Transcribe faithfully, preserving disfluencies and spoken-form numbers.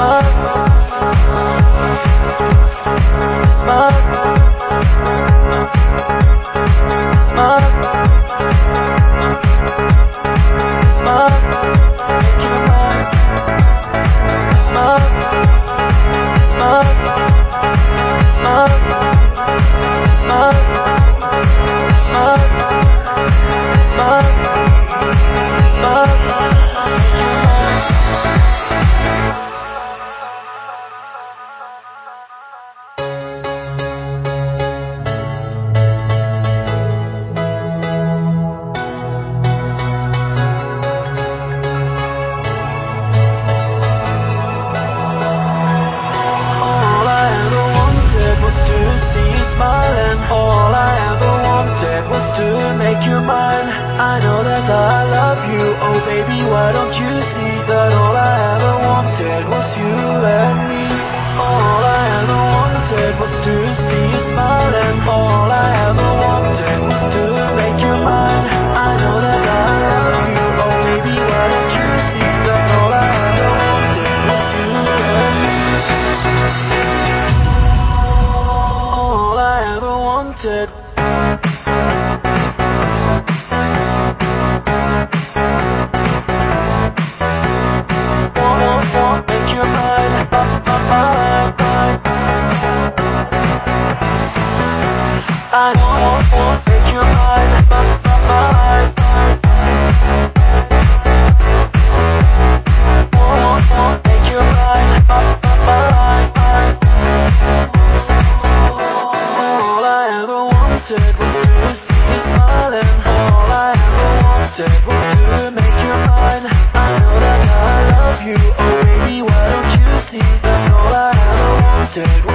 I know that I love you, oh baby, why don't you see that all I ever wanted was you and me. All I ever wanted was to see you smile, and all I ever wanted was to make you mine. I know that I love you, oh baby, why don't you see that all I ever wanted was you and me. All I ever wanted. I want to make you mine, mine, want to make you mine, mine, mine. All I ever wanted was to see you smiling. All I ever wanted was to make you mine. I know that I love you, oh baby, why don't you see that all I ever wanted